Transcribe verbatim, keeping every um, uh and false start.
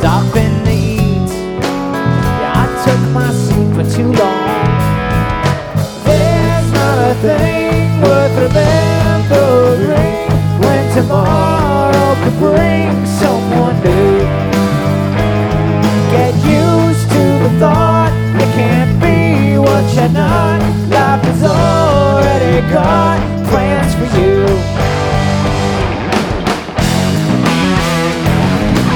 stopping to eat. Yeah, I took my seat for too long. There's not a thing worth remembering when tomorrow could bring someone new. Get used to the thought you can't be what you're not. Life is already gone.